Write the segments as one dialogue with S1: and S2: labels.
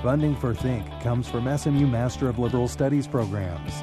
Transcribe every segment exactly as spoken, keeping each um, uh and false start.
S1: Funding for Think comes from S M U Master of Liberal Studies programs.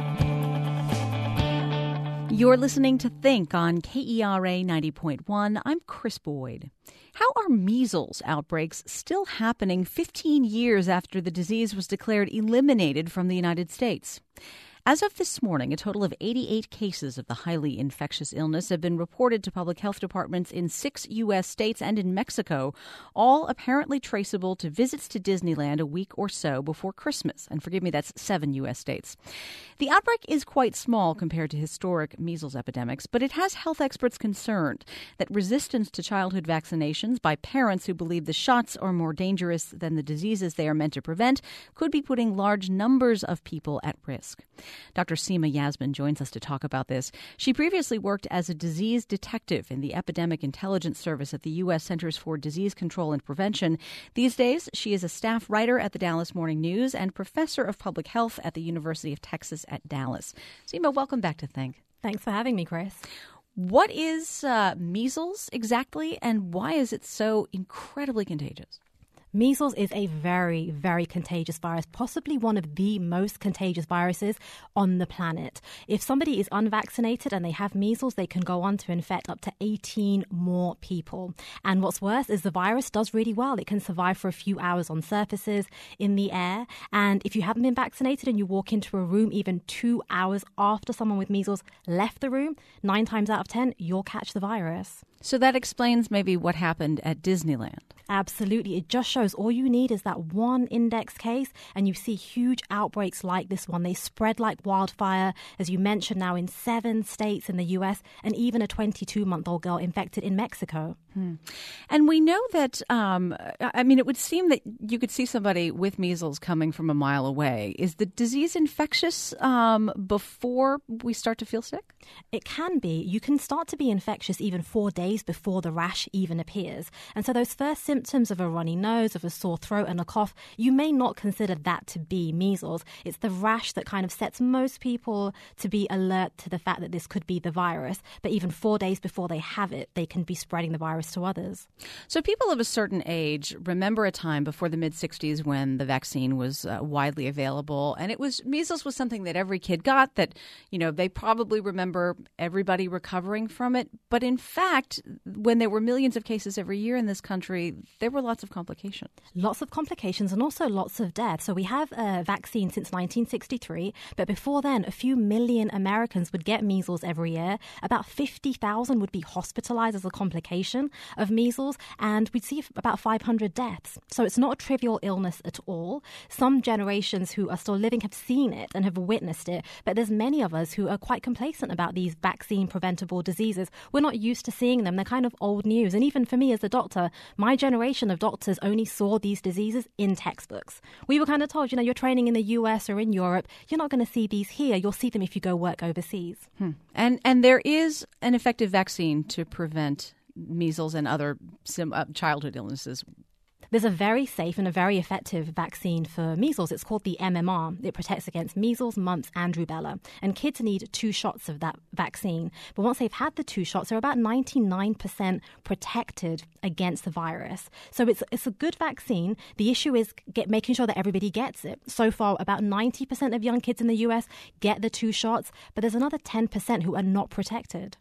S2: You're listening to Think on K E R A ninety point one. I'm Chris Boyd. How are measles outbreaks still happening fifteen years after the disease was declared eliminated from the United States? As of this morning, a total of eighty-eight cases of the highly infectious illness have been reported to public health departments in six U S states and in Mexico, all apparently traceable to visits to Disneyland a week or so before Christmas. And forgive me, that's seven U S states. The outbreak is quite small compared to historic measles epidemics, but it has health experts concerned that resistance to childhood vaccinations by parents who believe the shots are more dangerous than the diseases they are meant to prevent could be putting large numbers of people at risk. Doctor Seema Yasmin joins us to talk about this. She previously worked as a disease detective in the Epidemic Intelligence Service at the U S Centers for Disease Control and Prevention. These days, she is a staff writer at the Dallas Morning News and professor of public health at the University of Texas at Dallas. Seema, welcome back to Think.
S3: Thanks for having me, Chris.
S2: What is uh, measles exactly, and why is it so incredibly contagious?
S3: Measles is a very, very contagious virus, possibly one of the most contagious viruses on the planet. If somebody is unvaccinated and they have measles, they can go on to infect up to eighteen more people. And what's worse is the virus does really well. It can survive for a few hours on surfaces, in the air. And if you haven't been vaccinated and you walk into a room even two hours after someone with measles left the room, nine times out of ten, you'll catch the virus.
S2: So that explains maybe what happened at Disneyland.
S3: Absolutely. It just shows all you need is that one index case and you see huge outbreaks like this one. They spread like wildfire, as you mentioned, now in seven states in the U S and even a twenty-two-month-old girl infected in Mexico.
S2: Hmm. And we know that, um, I mean, it would seem that you could see somebody with measles coming from a mile away. Is the disease infectious um, before we start to feel sick?
S3: It can be. You can start to be infectious even four days before the rash even appears. And so those first symptoms of a runny nose, of a sore throat and a cough, you may not consider that to be measles. It's the rash that kind of sets most people to be alert to the fact that this could be the virus. But even four days before they have it, they can be spreading the virus to others.
S2: So people of a certain age remember a time before the mid-sixties when the vaccine was uh, widely available, and it was measles was something that every kid got, that, you know, they probably remember everybody recovering from it. But in fact, when there were millions of cases every year in this country, there were lots of complications.
S3: Lots of complications and also lots of death. So we have a vaccine since nineteen sixty-three, but before then, a few million Americans would get measles every year. About fifty thousand would be hospitalized as a complication of measles, and we'd see about five hundred deaths. So it's not a trivial illness at all. Some generations who are still living have seen it and have witnessed it, but there's many of us who are quite complacent about these vaccine-preventable diseases. We're not used to seeing them. They're kind of old news. And even for me as a doctor, my generation of doctors only saw these diseases in textbooks. We were kind of told, you know, you're training in the U S or in Europe, you're not going to see these here. You'll see them if you go work overseas.
S2: Hmm. And and there is an effective vaccine to prevent measles and other sim- uh, childhood illnesses.
S3: There's a very safe and a very effective vaccine for measles. It's called the M M R. It protects against measles, mumps, and rubella. And kids need two shots of that vaccine. But once they've had the two shots, they're about ninety-nine percent protected against the virus. So it's it's a good vaccine. The issue is get, making sure that everybody gets it. So far, about ninety percent of young kids in the U S get the two shots, but there's another ten percent who are not protected.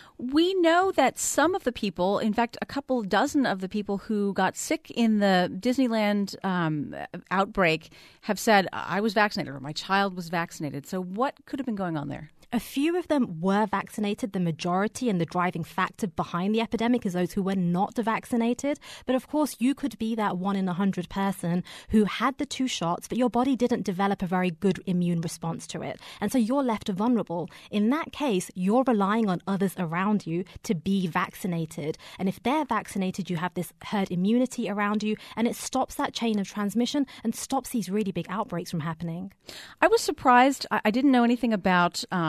S2: We know that some of the people, in fact, a couple dozen of the people who got sick in the Disneyland um, outbreak have said, I was vaccinated or my child was vaccinated. So what could have been going on there?
S3: A few of them were vaccinated. The majority and the driving factor behind the epidemic is those who were not vaccinated. But of course, you could be that one in a hundred person who had the two shots, but your body didn't develop a very good immune response to it. And so you're left vulnerable. In that case, you're relying on others around you to be vaccinated. And if they're vaccinated, you have this herd immunity around you, and it stops that chain of transmission and stops these really big outbreaks from happening.
S2: I was surprised. I didn't know anything about um,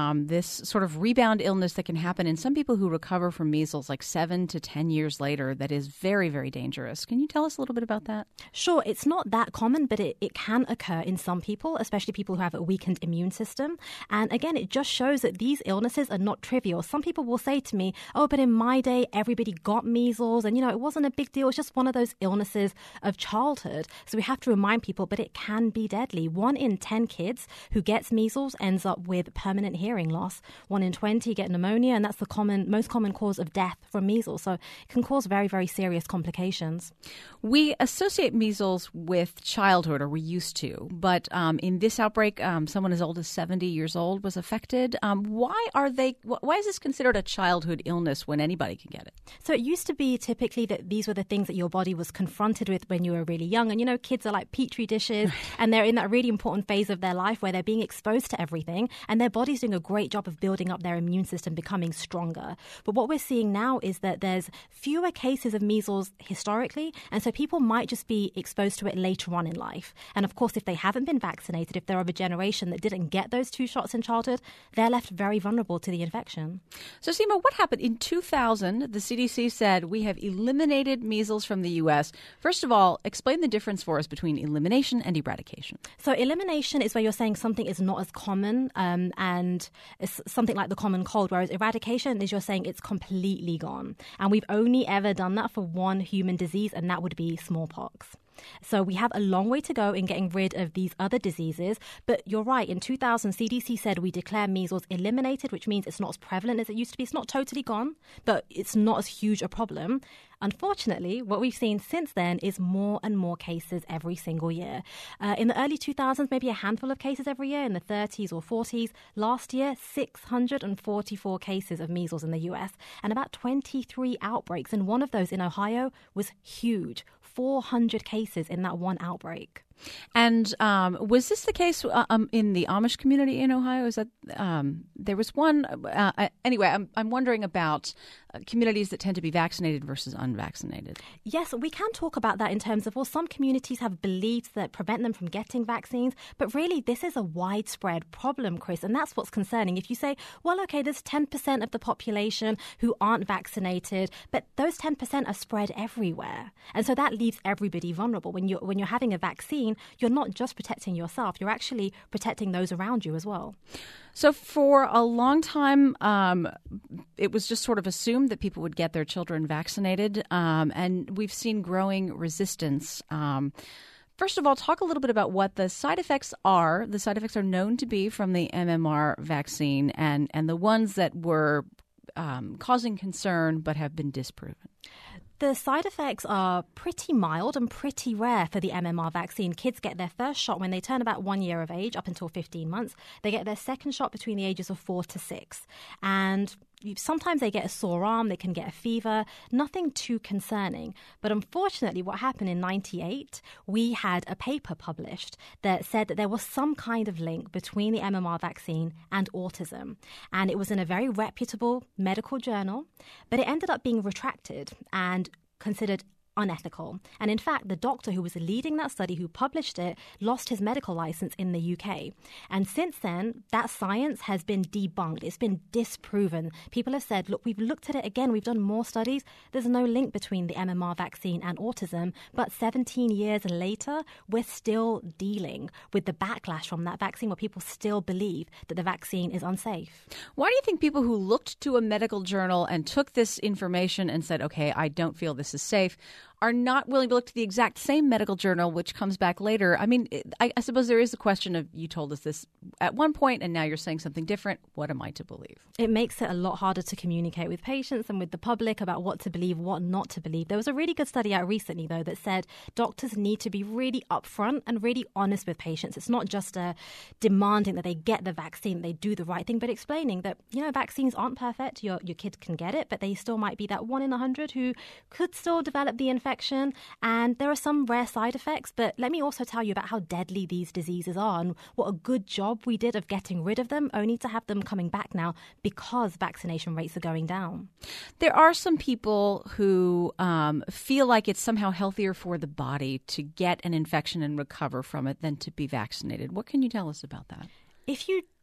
S2: um, this sort of rebound illness that can happen in some people who recover from measles like seven to ten years later that is very, very dangerous. Can you tell us a little bit about that?
S3: Sure. It's not that common, but it, it can occur in some people, especially people who have a weakened immune system. And again, it just shows that these illnesses are not trivial. Some people will say to me, oh, but in my day, everybody got measles and, you know, it wasn't a big deal. It's just one of those illnesses of childhood. So we have to remind people, but it can be deadly. One in ten kids who gets measles ends up with permanent hearing loss. One in twenty get pneumonia, and that's the common, most common cause of death from measles. So it can cause very, very serious complications.
S2: We associate measles with childhood, or we used to, but um, in this outbreak, um, someone as old as seventy years old was affected. Um, why are they? Why is this considered a childhood illness when anybody can get it?
S3: So it used to be typically that these were the things that your body was confronted with when you were really young. And, you know, kids are like petri dishes and they're in that really important phase of their life where they're being exposed to everything and their body's doing a great job of building up their immune system, becoming stronger. But what we're seeing now is that there's fewer cases of measles historically. And so people might just be exposed to it later on in life. And of course, if they haven't been vaccinated, if they're of a generation that didn't get those two shots in childhood, they're left very vulnerable to the infection.
S2: So, Seema, what happened? In two thousand, the C D C said we have eliminated measles from the U S. First of all, explain the difference for us between elimination and eradication.
S3: So elimination is where you're saying something is not as common um, and it's something like the common cold, whereas eradication is you're saying it's completely gone. And we've only ever done that for one human disease, and that would be smallpox. So we have a long way to go in getting rid of these other diseases. But you're right, in two thousand, C D C said we declare measles eliminated, which means it's not as prevalent as it used to be. It's not totally gone, but it's not as huge a problem. Unfortunately, what we've seen since then is more and more cases every single year. Uh, in the early two thousands, maybe a handful of cases every year. In the thirties or forties, last year, six hundred forty-four cases of measles in the U S and about twenty-three outbreaks. And one of those in Ohio was huge, four hundred cases in that one outbreak.
S2: And um, was this the case uh, um, in the Amish community in Ohio? Is that um, there was one? Uh, anyway, I'm I'm wondering about uh, communities that tend to be vaccinated versus unvaccinated.
S3: Yes, we can talk about that in terms of, well, some communities have beliefs that prevent them from getting vaccines, but really this is a widespread problem, Chris, and that's what's concerning. If you say, well, okay, there's ten percent of the population who aren't vaccinated, but those ten percent are spread everywhere, and so that leaves everybody vulnerable. When you're when you're having a vaccine, you're not just protecting yourself, you're actually protecting those around you as well.
S2: So for a long time, um, it was just sort of assumed that people would get their children vaccinated, um, and we've seen growing resistance. Um, first of all, talk a little bit about what the side effects are. The side effects are known to be from the M M R vaccine and, and the ones that were um, causing concern but have been disproven.
S3: The side effects are pretty mild and pretty rare for the M M R vaccine. Kids get their first shot when they turn about one year of age, up until fifteen months. They get their second shot between the ages of four to six. And sometimes they get a sore arm, they can get a fever, nothing too concerning. But unfortunately, what happened in ninety-eight, we had a paper published that said that there was some kind of link between the M M R vaccine and autism. And it was in a very reputable medical journal, but it ended up being retracted and considered unethical. And in fact, the doctor who was leading that study, who published it, lost his medical license in the U K. And since then, that science has been debunked. It's been disproven. People have said, look, we've looked at it again. We've done more studies. There's no link between the M M R vaccine and autism. But seventeen years later, we're still dealing with the backlash from that vaccine, where people still believe that the vaccine is unsafe.
S2: Why do you think people who looked to a medical journal and took this information and said, okay, I don't feel this is safe, are not willing to look to the exact same medical journal, which comes back later? I mean, I, I suppose there is the question of, you told us this at one point and now you're saying something different. What am I to believe?
S3: It makes it a lot harder to communicate with patients and with the public about what to believe, what not to believe. There was a really good study out recently, though, that said doctors need to be really upfront and really honest with patients. It's not just uh, demanding that they get the vaccine, they do the right thing, but explaining that, you know, vaccines aren't perfect. Your, your kid can get it, but they still might be that one in a hundred who could still develop the infection. And there are some rare side effects, but let me also tell you about how deadly these diseases are and what a good job we did of getting rid of them, only to have them coming back now because vaccination rates are going down.
S2: There are some people who um, feel like it's somehow healthier for the body to get an infection and recover from it than to be vaccinated. What can you tell us about that?
S3: If you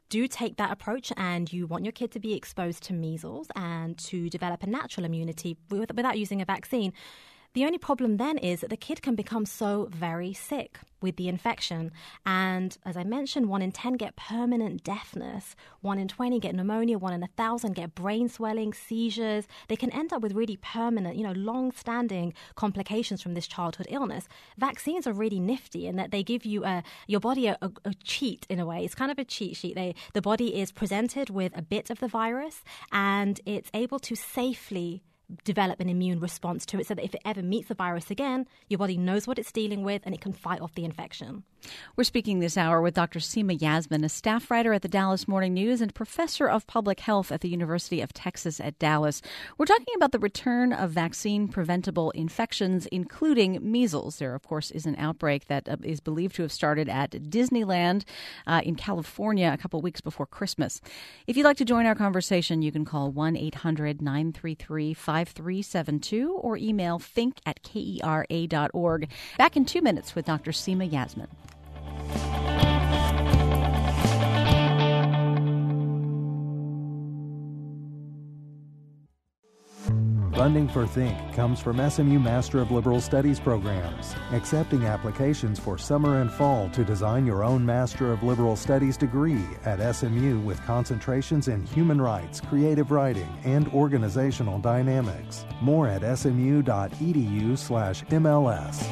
S3: do take that approach and you want your kid to be exposed to measles and to develop a natural immunity without using a vaccine, the only problem then is that the kid can become so very sick with the infection. And as I mentioned, one in ten get permanent deafness, one in twenty get pneumonia, one in a thousand get brain swelling, seizures. They can end up with really permanent, you know, long-standing complications from this childhood illness. Vaccines are really nifty in that they give you a, your body a, a, a cheat in a way. It's kind of a cheat sheet. They, the body is presented with a bit of the virus and it's able to safely develop an immune response to it so that if it ever meets the virus again, your body knows what it's dealing with and it can fight off the infection.
S2: We're speaking this hour with Doctor Seema Yasmin, a staff writer at the Dallas Morning News and professor of public health at the University of Texas at Dallas. We're talking about the return of vaccine-preventable infections, including measles. There, of course, is an outbreak that uh, is believed to have started at Disneyland uh, in California a couple weeks before Christmas. If you'd like to join our conversation, you can call one eight hundred nine three three five three seven two or email think at K E R A dot org. Back in two minutes with Doctor Seema Yasmin.
S1: Funding for Think comes from S M U Master of Liberal Studies programs, accepting applications for summer and fall to design your own Master of Liberal Studies degree at S M U with concentrations in human rights, creative writing, and organizational dynamics. More at smu.edu slash MLS.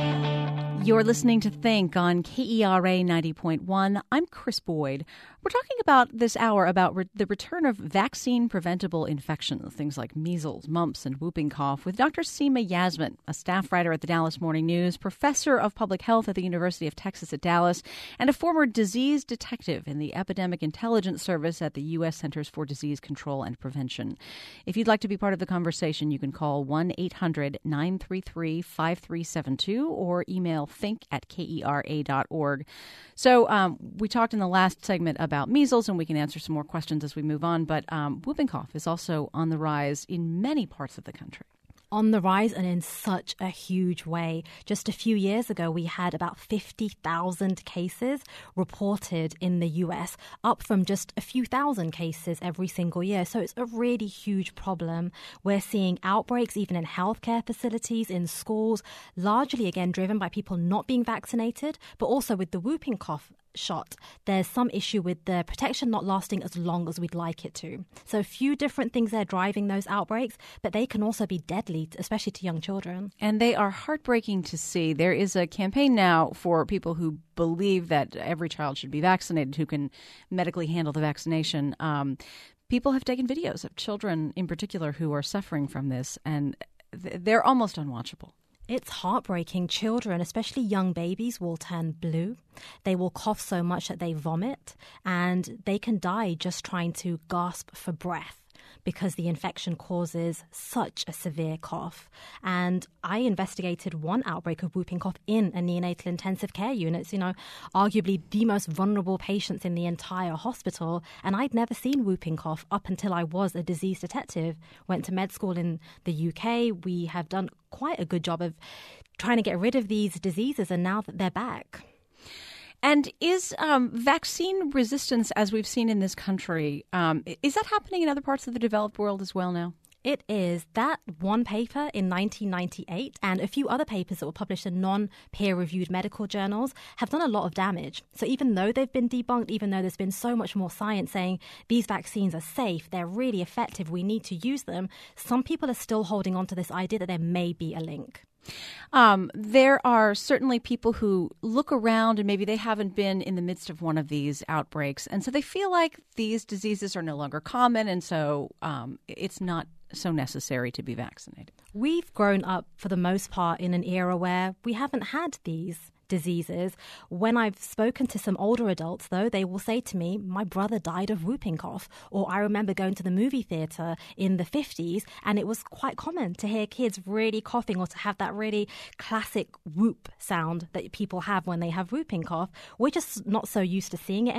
S2: You're listening to Think on K E R A ninety point one. I'm Chris Boyd. We're talking about this hour about re- the return of vaccine-preventable infections, things like measles, mumps, and whooping cough, with Doctor Seema Yasmin, a staff writer at the Dallas Morning News, professor of public health at the University of Texas at Dallas, and a former disease detective in the Epidemic Intelligence Service at the U S Centers for Disease Control and Prevention. If you'd like to be part of the conversation, you can call one eight hundred nine three three five three seven two or email think at K E R A dot org. So um, we talked in the last segment about measles, and we can answer some more questions as we move on, but um, whooping cough is also on the rise in many parts of the country.
S3: On the rise and in such a huge way. Just a few years ago, we had about fifty thousand cases reported in the U S, up from just a few thousand cases every single year. So it's a really huge problem. We're seeing outbreaks even in healthcare facilities, in schools, largely, again, driven by people not being vaccinated, but also with the whooping cough shot, there's some issue with the protection not lasting as long as we'd like it to. So a few different things there driving those outbreaks, but they can also be deadly, especially to young children.
S2: And they are heartbreaking to see. There is a campaign now for people who believe that every child should be vaccinated, who can medically handle the vaccination. Um, people have taken videos of children in particular who are suffering from this, and th- they're almost unwatchable.
S3: It's heartbreaking. Children, especially young babies, will turn blue. They will cough so much that they vomit, and they can die just trying to gasp for breath because the infection causes such a severe cough. And I investigated one outbreak of whooping cough in a neonatal intensive care unit. It's, you know, arguably the most vulnerable patients in the entire hospital. And I'd never seen whooping cough up until I was a disease detective. Went to med school in the U K. We have done quite a good job of trying to get rid of these diseases, and now that they're back.
S2: And is um, vaccine resistance, as we've seen in this country, um, is that happening in other parts of the developed world as well now?
S3: It is. That one paper in nineteen ninety-eight and a few other papers that were published in non-peer-reviewed medical journals have done a lot of damage. So even though they've been debunked, even though there's been so much more science saying these vaccines are safe, they're really effective, we need to use them, some people are still holding on to this idea that there may be a link.
S2: Um, there are certainly people who look around and maybe they haven't been in the midst of one of these outbreaks. And so they feel like these diseases are no longer common. And so um, it's not so necessary to be vaccinated.
S3: We've grown up, for the most part, in an era where we haven't had these diseases. When I've spoken to some older adults, though, they will say to me, my brother died of whooping cough. Or I remember going to the movie theatre in the fifties, and it was quite common to hear kids really coughing or to have that really classic whoop sound that people have when they have whooping cough. We're just not so used to seeing it anymore.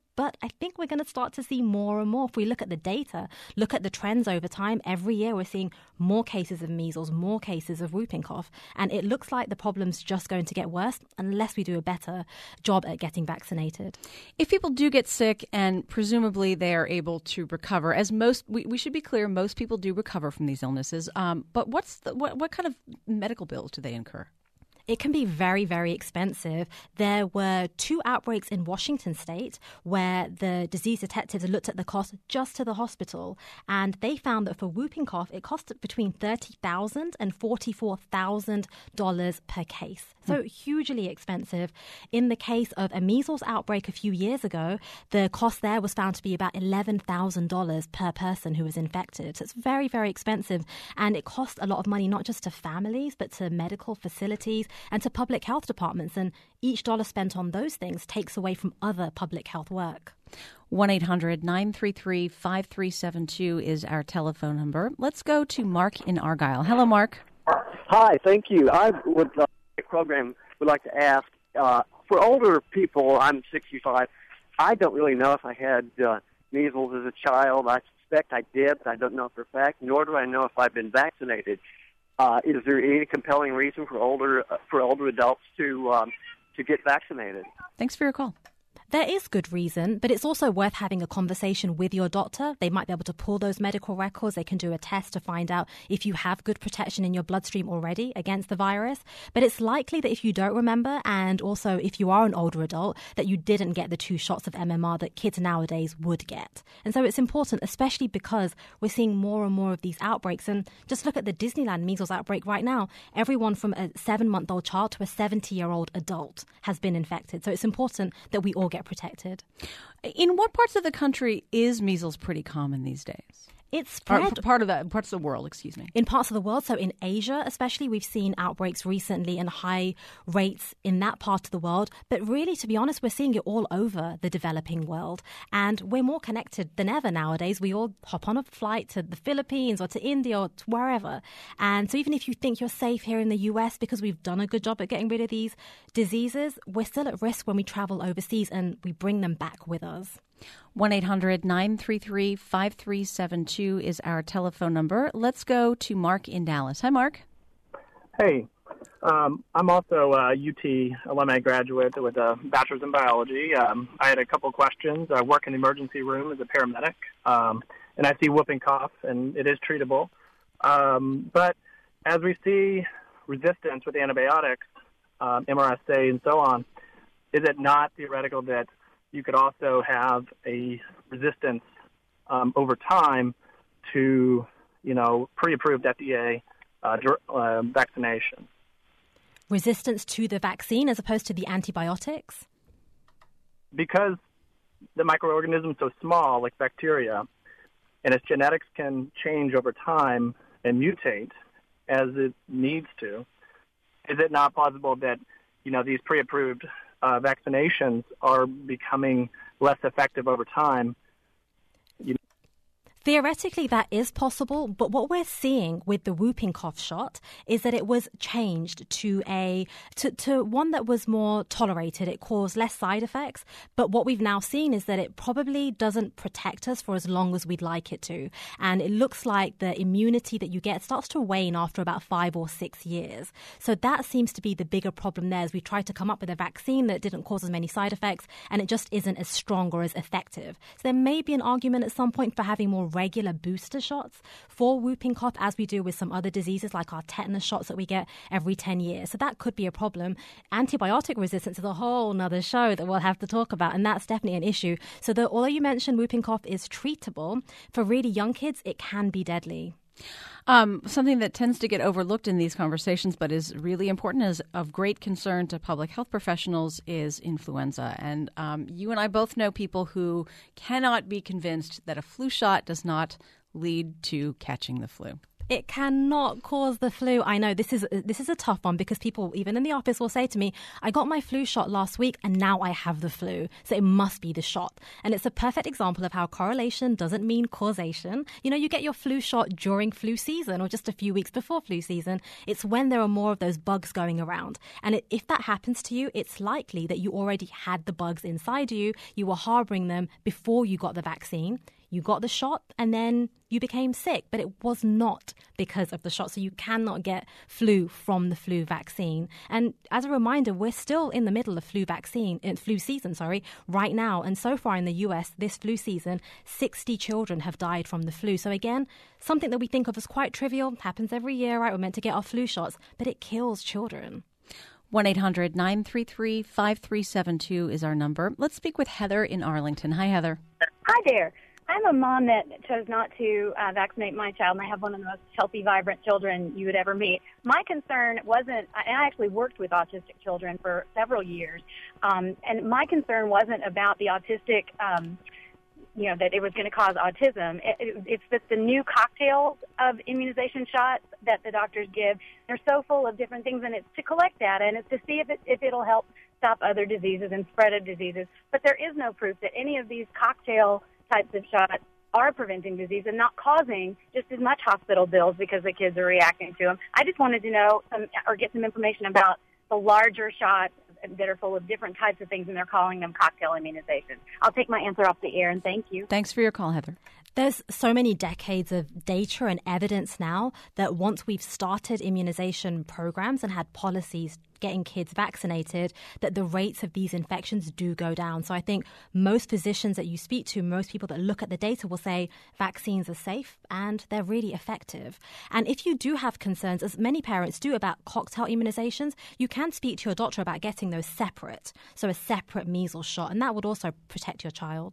S3: But I think we're going to start to see more and more. If we look at the data, look at the trends over time, every year we're seeing more cases of measles, more cases of whooping cough. And it looks like the problem's just going to get worse unless we do a better job at getting vaccinated.
S2: If people do get sick and presumably they are able to recover, as most, we, we should be clear, most people do recover from these illnesses. Um, but what's the, what, what kind of medical bills do they incur?
S3: It can be very, very expensive. There were two outbreaks in Washington state where the disease detectives looked at the cost just to the hospital, and they found that for whooping cough, it cost between thirty thousand dollars and forty-four thousand dollars per case. So hugely expensive. In the case of a measles outbreak a few years ago, the cost there was found to be about eleven thousand dollars per person who was infected. So it's very, very expensive. And it costs a lot of money, not just to families, but to medical facilities and to public health departments. And each dollar spent on those things takes away from other public health work.
S2: one eight hundred nine three three five three seven two is our telephone number. Let's go to Mark in Argyle. Hello, Mark.
S4: Hi, thank you. I would uh, the program would like to ask, uh, for older people, I'm sixty-five, I don't really know if I had uh, measles as a child. I suspect I did, but I don't know for a fact, nor do I know if I've been vaccinated. Uh, is there any compelling reason for older uh, for older adults to um, to get vaccinated?
S2: Thanks for your call.
S3: There is good reason, but it's also worth having a conversation with your doctor. They might be able to pull those medical records. They can do a test to find out if you have good protection in your bloodstream already against the virus. But it's likely that if you don't remember, and also if you are an older adult, that you didn't get the two shots of M M R that kids nowadays would get. And so it's important, especially because we're seeing more and more of these outbreaks. And just look at the Disneyland measles outbreak right now. Everyone from a seven-month-old child to a seventy-year-old adult has been infected. So it's important that we all get protected.
S2: In what parts of the country is measles pretty common these days?
S3: It's spread
S2: or part of the parts of the world, excuse me.
S3: In parts of the world, so in Asia especially, we've seen outbreaks recently and high rates in that part of the world. But really, to be honest, we're seeing it all over the developing world. And we're more connected than ever nowadays. We all hop on a flight to the Philippines or to India or to wherever. And so even if you think you're safe here in the U S because we've done a good job at getting rid of these diseases, we're still at risk when we travel overseas and we bring them back with us.
S2: one eight hundred nine three three five three seven two is our telephone number. Let's go to Mark in Dallas. Hi, Mark.
S5: Hey, um, I'm also a U T alumni graduate with a bachelor's in biology. Um, I had a couple questions. I work in the emergency room as a paramedic, um, and I see whooping cough, and it is treatable. Um, but as we see resistance with antibiotics, um, M R S A, and so on, is it not theoretical that you could also have a resistance um, over time to, you know, pre-approved F D A uh, uh, vaccination?
S3: Resistance to the vaccine as opposed to the antibiotics?
S5: Because the microorganism is so small, like bacteria, and its genetics can change over time and mutate as it needs to, is it not possible that, you know, these pre-approved Uh, vaccinations are becoming less effective over time? You know.
S3: Theoretically, that is possible, but what we're seeing with the whooping cough shot is that it was changed to a to, to one that was more tolerated. It caused less side effects, but what we've now seen is that it probably doesn't protect us for as long as we'd like it to. And it looks like the immunity that you get starts to wane after about five or six years. So that seems to be the bigger problem there, as we tried to come up with a vaccine that didn't cause as many side effects, and it just isn't as strong or as effective. So there may be an argument at some point for having more regular booster shots for whooping cough, as we do with some other diseases like our tetanus shots that we get every ten years. So that could be a problem. Antibiotic resistance is a whole nother show that we'll have to talk about, and that's definitely an issue. So the, although you mentioned whooping cough is treatable, for really young kids, it can be deadly.
S2: Um, something that tends to get overlooked in these conversations but is really important, is of great concern to public health professionals, is influenza. And um, you and I both know people who cannot be convinced that a flu shot does not lead to catching the flu?
S3: It cannot cause the flu. I know this is this is a tough one because people, even in the office, will say to me, I got my flu shot last week and now I have the flu. So it must be the shot. And it's a perfect example of how correlation doesn't mean causation. You know, you get your flu shot during flu season or just a few weeks before flu season. It's when there are more of those bugs going around. And it, if that happens to you, it's likely that you already had the bugs inside you. You were harboring them before you got the vaccine. You got the shot and then you became sick, but it was not because of the shot. So you cannot get flu from the flu vaccine. And as a reminder, we're still in the middle of flu vaccine, uh, flu season, sorry, right now. And so far in the U S, this flu season, sixty children have died from the flu. So again, something that we think of as quite trivial, happens every year, right? We're meant to get our flu shots, but it kills children.
S2: one eight hundred nine three three five three seven two is our number. Let's speak with Heather in Arlington. Hi, Heather.
S6: Hi there. I'm a mom that chose not to uh, vaccinate my child, and I have one of the most healthy, vibrant children you would ever meet. My concern wasn't, and I actually worked with autistic children for several years, um, and my concern wasn't about the autistic, um, you know, that it was going to cause autism. It, it, it's that the new cocktails of immunization shots that the doctors give, they're so full of different things, and it's to collect data, and it's to see if, it, if it'll help stop other diseases and spread of diseases. But there is no proof that any of these cocktail types of shots are preventing disease and not causing just as much hospital bills because the kids are reacting to them. I just wanted to know some, or get some information about the larger shots that are full of different types of things, and they're calling them cocktail immunizations. I'll take my answer off the air, and thank you.
S2: Thanks for your call, Heather.
S3: There's so many decades of data and evidence now that once we've started immunization programs and had policies getting kids vaccinated, that the rates of these infections do go down. So I think most physicians that you speak to, most people that look at the data will say vaccines are safe and they're really effective. And if you do have concerns, as many parents do, about cocktail immunizations, you can speak to your doctor about getting those separate. So a separate measles shot, and that would also protect your child.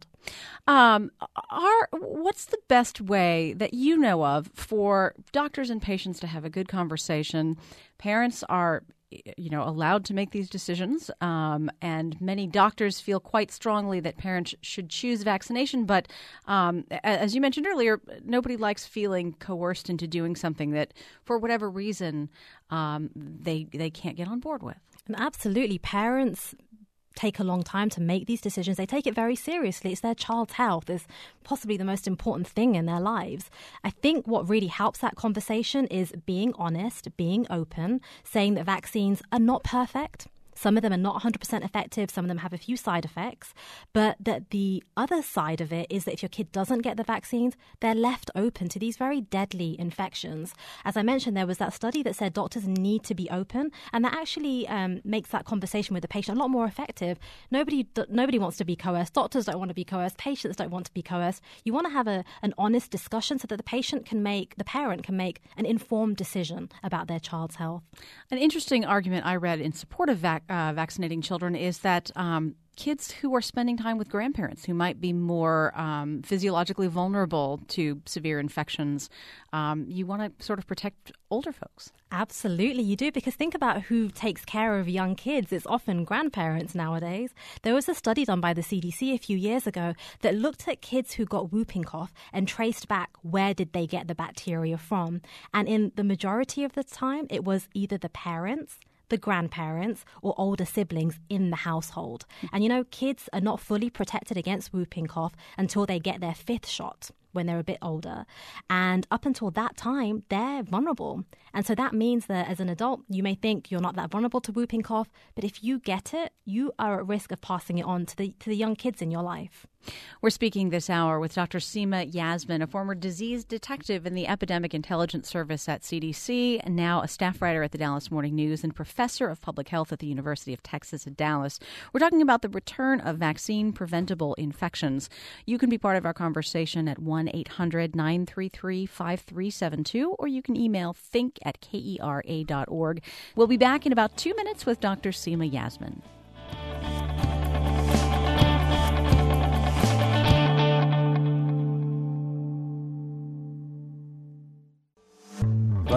S2: Um, are, what's the best way that you know of for doctors and patients to have a good conversation? Parents are you know, allowed to make these decisions. Um, and many doctors feel quite strongly that parents should choose vaccination. But um, as you mentioned earlier, nobody likes feeling coerced into doing something that, for whatever reason, um, they they can't get on board with.
S3: And absolutely, parents take a long time to make these decisions. They take it very seriously. It's their child's health is possibly the most important thing in their lives. I think what really helps that conversation is being honest, being open, saying that vaccines are not perfect. Some of them are not one hundred percent effective. Some of them have a few side effects. But that the other side of it is that if your kid doesn't get the vaccines, they're left open to these very deadly infections. As I mentioned, there was that study that said doctors need to be open, and that actually um, makes that conversation with the patient a lot more effective. Nobody nobody wants to be coerced. Doctors don't want to be coerced. Patients don't want to be coerced. You want to have a, an honest discussion so that the patient can make, the parent can make an informed decision about their child's health.
S2: An interesting argument I read in support of vac- Uh, vaccinating children is that um, kids who are spending time with grandparents who might be more um, physiologically vulnerable to severe infections, um, you want to sort of protect older folks.
S3: Absolutely, you do, because think about who takes care of young kids. It's often grandparents nowadays. There was a study done by the C D C a few years ago that looked at kids who got whooping cough and traced back where did they get the bacteria from. And in the majority of the time, it was either the parents, the grandparents, or older siblings in the household. And, you know, kids are not fully protected against whooping cough until they get their fifth shot when they're a bit older. And up until that time, they're vulnerable. And so that means that as an adult, you may think you're not that vulnerable to whooping cough, but if you get it, you are at risk of passing it on to the to the young kids in your life.
S2: We're speaking this hour with Doctor Seema Yasmin, a former disease detective in the Epidemic Intelligence Service at C D C, and now a staff writer at the Dallas Morning News and professor of public health at the University of Texas at Dallas. We're talking about the return of vaccine-preventable infections. You can be part of our conversation at one eight hundred nine three three five three seven two, or you can email think at kera dot org. We'll be back in about two minutes with Doctor Seema Yasmin.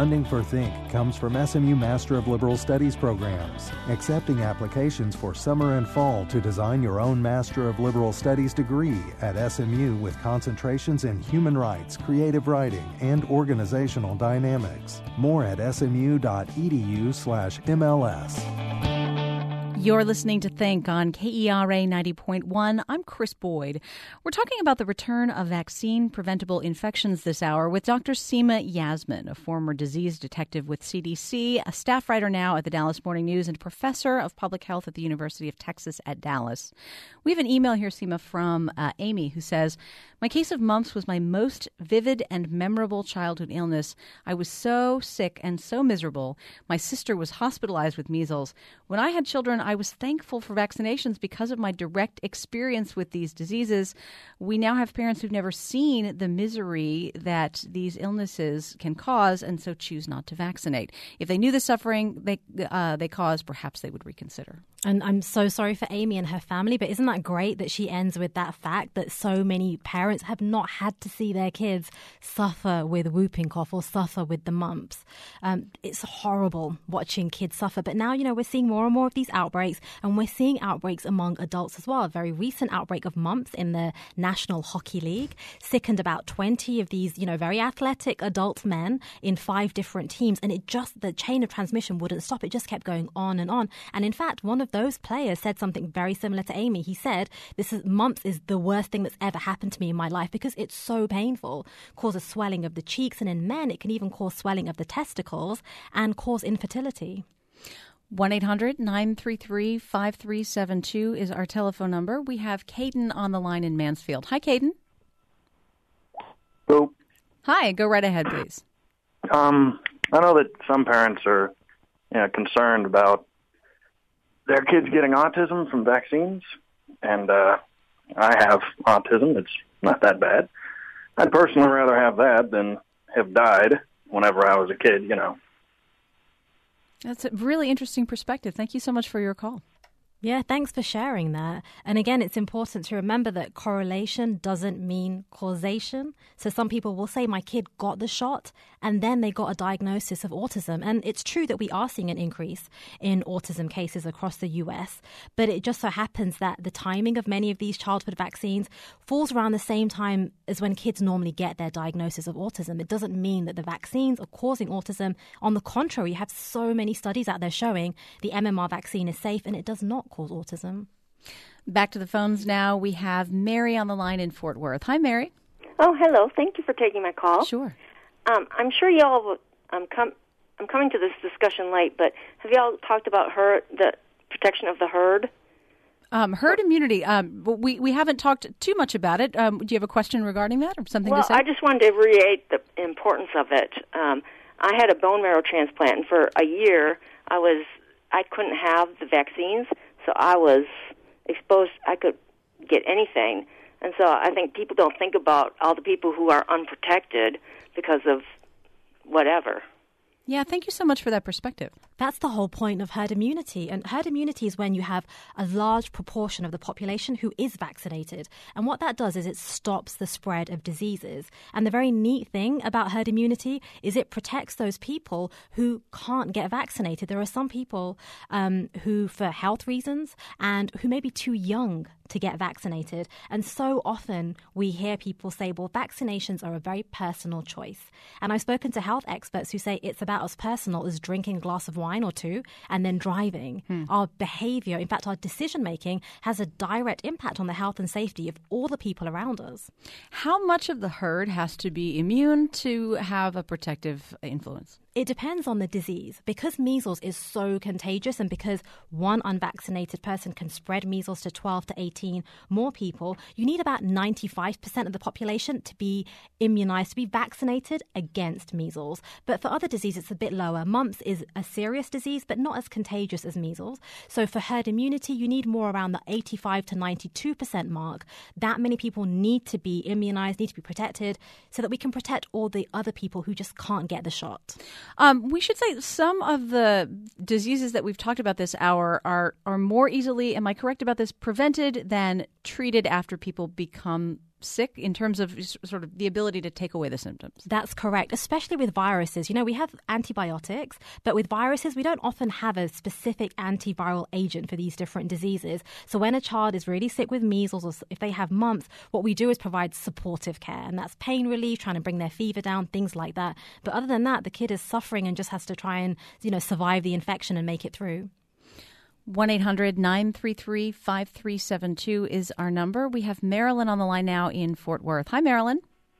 S1: Funding for Think comes from S M U Master of Liberal Studies programs, accepting applications for summer and fall to design your own Master of Liberal Studies degree at S M U with concentrations in human rights, creative writing, and organizational dynamics. More at smu.edu slash MLS.
S2: You're listening to Think on K E R A ninety point one. I'm Chris Boyd. We're talking about the return of vaccine-preventable infections this hour with Doctor Seema Yasmin, a former disease detective with C D C, a staff writer now at the Dallas Morning News, and professor of public health at the University of Texas at Dallas. We have an email here, Seema, from uh, Amy, who says, "My case of mumps was my most vivid and memorable childhood illness. I was so sick and so miserable. My sister was hospitalized with measles. When I had children, I was thankful for vaccinations because of my direct experience with these diseases. We now have parents who've never seen the misery that these illnesses can cause and so choose not to vaccinate. If they knew the suffering they uh, they cause, perhaps they would reconsider."
S3: And I'm so sorry for Amy and her family, but isn't that great that she ends with that fact that so many parents have not had to see their kids suffer with whooping cough or suffer with the mumps. Um, it's horrible watching kids suffer. But now, you know, we're seeing more and more of these outbreaks, and we're seeing outbreaks among adults as well. A very recent outbreak of mumps in the National Hockey League sickened about twenty of these, you know, very athletic adult men in five different teams. And it just, the chain of transmission wouldn't stop. It just kept going on and on. And in fact, one of those players said something very similar to Amy. He said, this is mumps is the worst thing that's ever happened to me in my life because it's so painful. Causes swelling of the cheeks, and in men, it can even cause swelling of the testicles and cause infertility.
S2: one eight hundred nine three three five three seven two is our telephone number. We have Caden on the line in Mansfield. Hi, Caden.
S7: Hello.
S2: Hi, go right ahead, please.
S7: Um, I know that some parents are, you know, concerned about their kids getting autism from vaccines, and uh, I have autism. It's not that bad. I'd personally rather have that than have died whenever I was a kid, you know.
S2: That's a really interesting perspective. Thank you so much for your call.
S3: Yeah, thanks for sharing that. And again, it's important to remember that correlation doesn't mean causation. So some people will say, my kid got the shot and then they got a diagnosis of autism. And it's true that we are seeing an increase in autism cases across the U S. But it just so happens that the timing of many of these childhood vaccines falls around the same time as when kids normally get their diagnosis of autism. It doesn't mean that the vaccines are causing autism. On the contrary, you have so many studies out there showing the M M R vaccine is safe and it does not cause autism.
S2: Back to the phones now. We have Mary on the line in Fort Worth. Hi, Mary.
S8: Oh, hello. Thank you for taking my call.
S2: Sure.
S8: Um, I'm sure y'all. I'm com- I'm coming to this discussion late, but have y'all talked about herd, the protection of the herd?
S2: Um, herd immunity. Um, we we haven't talked too much about it. Um, do you have a question regarding that, or something
S8: well,
S2: to say?
S8: I just wanted to reiterate the importance of it. Um, I had a bone marrow transplant, and for a year, I was I couldn't have the vaccines. So I was exposed, I could get anything. And so I think people don't think about all the people who are unprotected because of whatever.
S2: Yeah, thank you so much for that perspective.
S3: That's the whole point of herd immunity. And herd immunity is when you have a large proportion of the population who is vaccinated. And what that does is it stops the spread of diseases. And the very neat thing about herd immunity is it protects those people who can't get vaccinated. There are some people um, who, for health reasons, and who may be too young to get vaccinated. And so often we hear people say, well, vaccinations are a very personal choice. And I've spoken to health experts who say it's about as personal as drinking a glass of wine or two and then driving. Hmm. Our behavior, in fact, our decision-making has a direct impact on the health and safety of all the people around us.
S2: How much of the herd has to be immune to have a protective influence?
S3: It depends on the disease. Because measles is so contagious and because one unvaccinated person can spread measles to twelve to eighteen more people, you need about ninety-five percent of the population to be immunized, to be vaccinated against measles. But for other diseases, it's a bit lower. Mumps is a serious disease, but not as contagious as measles. So for herd immunity, you need more around the eighty-five to ninety-two percent mark. That many people need to be immunized, need to be protected, so that we can protect all the other people who just can't get the shot.
S2: Um, we should say some of the diseases that we've talked about this hour are, are more easily, am I correct about this, prevented than treated after people become sick in terms of sort of the ability to take away the symptoms.
S3: That's correct, especially with viruses. You know, we have antibiotics, but with viruses, we don't often have a specific antiviral agent for these different diseases. So when a child is really sick with measles or if they have mumps, what we do is provide supportive care, and that's pain relief, trying to bring their fever down, things like that. But other than that, the kid is suffering and just has to try and, you know, survive the infection and make it through.
S2: one eight hundred nine three three five three seven two is our number. We have Marilyn on the line now in Fort Worth. Hi, Marilyn.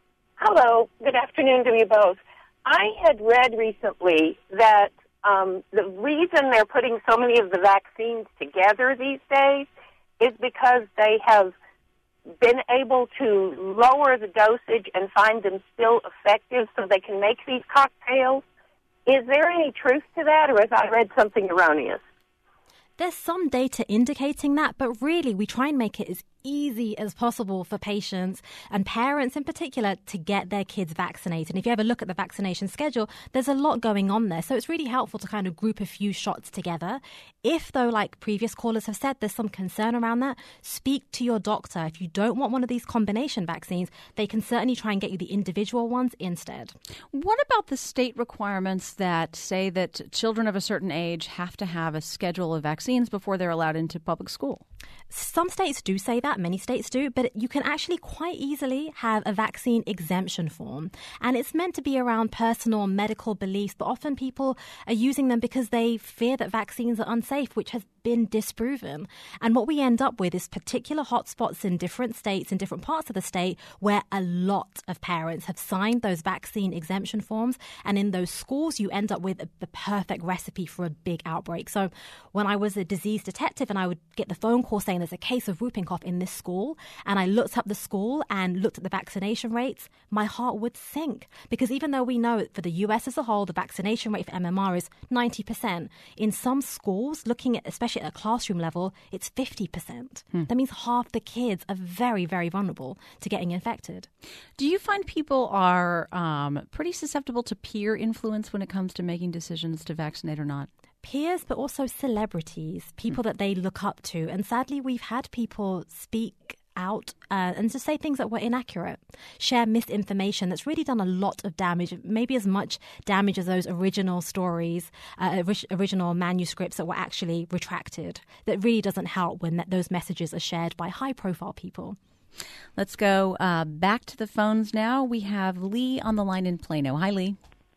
S9: Hello. Good afternoon to you both. I had read recently that um, the reason they're putting so many of the vaccines together these days is because they have been able to lower the dosage and find them still effective so they can make these cocktails. Is there any truth to that, or have I read something erroneous?
S3: There's some data indicating that, but really we try and make it as easy as possible for patients and parents in particular to get their kids vaccinated. And if you ever look at the vaccination schedule, there's a lot going on there. So it's really helpful to kind of group a few shots together. If, though, like previous callers have said, there's some concern around that, speak to your doctor. If you don't want one of these combination vaccines, they can certainly try and get you the individual ones instead.
S2: What about the state requirements that say that children of a certain age have to have a schedule of vaccines before they're allowed into public school?
S3: Some states do say that, many states do, but you can actually quite easily have a vaccine exemption form. And it's meant to be around personal medical beliefs, but often people are using them because they fear that vaccines are unsafe, which has been disproven. And what we end up with is particular hotspots in different states, in different parts of the state, where a lot of parents have signed those vaccine exemption forms. And in those schools, you end up with a, the perfect recipe for a big outbreak. So when I was a disease detective and I would get the phone call saying there's a case of whooping cough in this school, and I looked up the school and looked at the vaccination rates, my heart would sink. Because even though we know for the U S as a whole, the vaccination rate for M M R is ninety percent, in some schools, looking at especially at a classroom level, it's fifty percent. Hmm. That means half the kids are very, very vulnerable to getting infected.
S2: Do you find people are um, pretty susceptible to peer influence when it comes to making decisions to vaccinate or not?
S3: Peers, but also celebrities, people hmm. that they look up to. And sadly, we've had people speak out uh, and just say things that were inaccurate, share misinformation that's really done a lot of damage, maybe as much damage as those original stories, uh, original manuscripts that were actually retracted. That really doesn't help when that, those messages are shared by high-profile people.
S2: Let's go uh, back to the phones now. We have Lee on the line in Plano. Hi, Lee.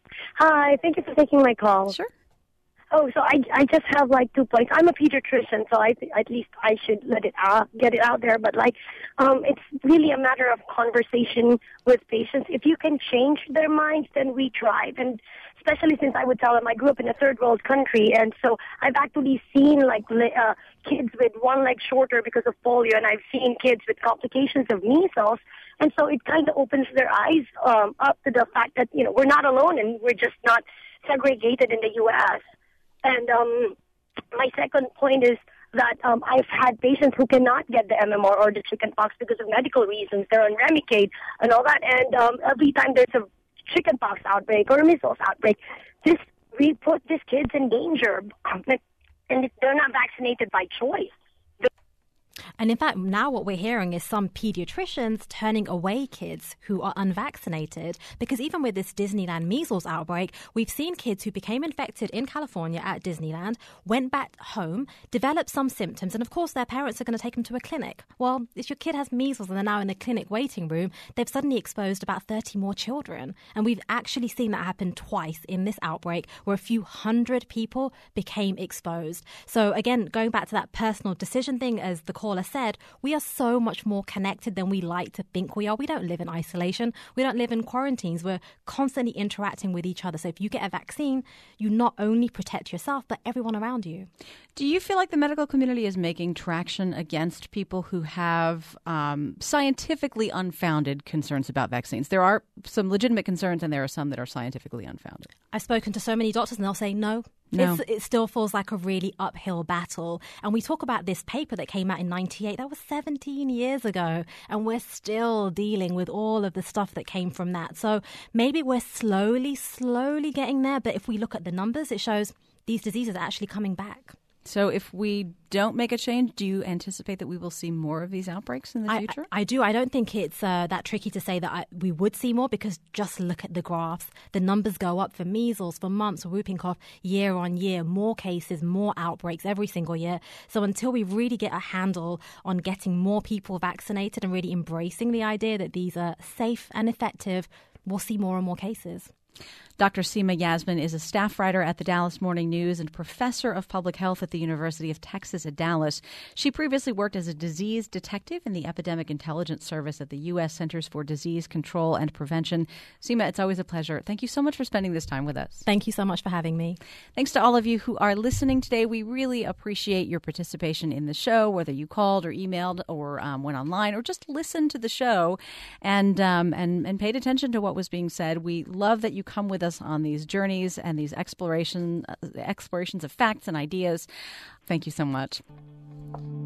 S10: Hi, thank you for taking my call.
S2: Sure.
S10: Oh, so I, I just have like two points. I'm a pediatrician, so I at least I should let it out, get it out there. But like, um, it's really a matter of conversation with patients. If you can change their minds, then we thrive. And especially since I would tell them I grew up in a third world country, and so I've actually seen like uh, kids with one leg shorter because of polio, and I've seen kids with complications of measles. And so it kind of opens their eyes um, up to the fact that, you know, we're not alone and we're just not segregated in the U S And um, my second point is that um, I've had patients who cannot get the M M R or the chickenpox because of medical reasons. They're on Remicade and all that. And um, every time there's a chickenpox outbreak or a measles outbreak, this we put these kids in danger. And they're not vaccinated by choice.
S3: And in fact, now what we're hearing is some pediatricians turning away kids who are unvaccinated, because even with this Disneyland measles outbreak, we've seen kids who became infected in California at Disneyland, went back home, developed some symptoms, and of course their parents are going to take them to a clinic. Well, if your kid has measles and they're now in a clinic waiting room, they've suddenly exposed about thirty more children. And we've actually seen that happen twice in this outbreak, where a few hundred people became exposed. So again, going back to that personal decision thing, as the caller said, we are so much more connected than we like to think we are. We don't live in isolation. We don't live in quarantines. We're constantly interacting with each other. So if you get a vaccine, you not only protect yourself, but everyone around you.
S2: Do you feel like the medical community is making traction against people who have um, scientifically unfounded concerns about vaccines? There are some legitimate concerns and there are some that are scientifically unfounded.
S3: I've spoken to so many doctors and they'll say no.
S2: No.
S3: It's, it still feels like a really uphill battle. And we talk about this paper that came out in ninety-eight. That was seventeen years ago. And we're still dealing with all of the stuff that came from that. So maybe we're slowly, slowly getting there. But if we look at the numbers, it shows these diseases are actually coming back.
S2: So if we don't make a change, do you anticipate that we will see more of these outbreaks in the
S3: I,
S2: future?
S3: I, I do. I don't think it's uh, that tricky to say that I, we would see more, because just look at the graphs. The numbers go up for measles, for mumps, for whooping cough, year on year. More cases, more outbreaks every single year. So until we really get a handle on getting more people vaccinated and really embracing the idea that these are safe and effective, we'll see more and more cases.
S2: Doctor Seema Yasmin is a staff writer at the Dallas Morning News and professor of public health at the University of Texas at Dallas. She previously worked as a disease detective in the Epidemic Intelligence Service at the U S Centers for Disease Control and Prevention. Seema, it's always a pleasure. Thank you so much for spending this time with us.
S3: Thank you so much for having me.
S2: Thanks to all of you who are listening today. We really appreciate your participation in the show, whether you called or emailed or um, went online or just listened to the show and, um, and, and paid attention to what was being said. We love that you come with us on these journeys and these exploration, uh, explorations of facts and ideas. Thank you so much.